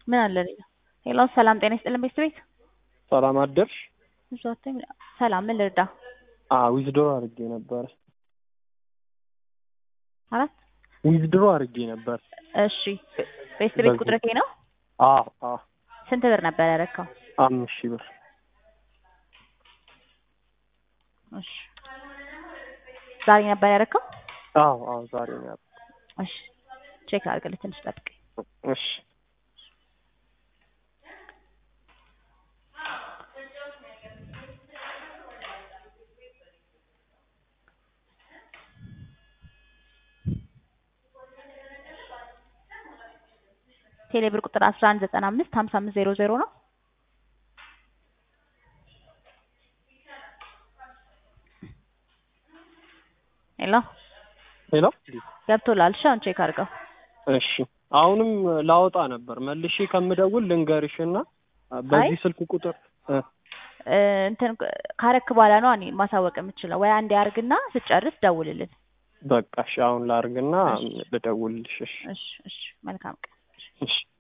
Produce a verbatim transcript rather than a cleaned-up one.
ምን አለ ሌላ? ሄሎ ሰላም ጤና ይስጥልን ቤተሰቤት ሰላም አደርሽ? እዛው ሰላም ምን ልርዳ? አዎ ዊዝድሮ አድርጌ ነበር። አራት ዊዝድሮ አድርጌ ነበር። እሺ ቤተሰቤት ቁጥር ከይ ነው? አዎ አዎ። ስንት ብር ነበር ያረካው? አምስት ሺህ ብር። እሺ ዛሬ ነበር ያረካው? አዎ አዎ ዛሬ ነው ያረካው። እሺ ቼክ አድርግልኝ ትንሽ ጠብቀኝ። እሺ ቴሌብር ቁጥር አስራ አንድ ዘጠና አምስት ሀምሳ አምስት ዜሮ ዜሮ ነው። ሄሎ ሄሎ ገብቶላል። እሺ አሁን ቼክ አድርገው። እሺ አሁንም ላወጣ ነበር መልሼ ከምደውል ልንገርሽና በዚህ ስልክ ቁጥር እንትን ካረክ በኋላ ነው እኔ ማሳወቅ የምችለው። ወይ አንዴ አርግና ስጨርስ ደውልልን። በቃ እሺ አሁን ላርግና ልደውልልሽ። እሺ እሺ መልካም ቀን። እሺ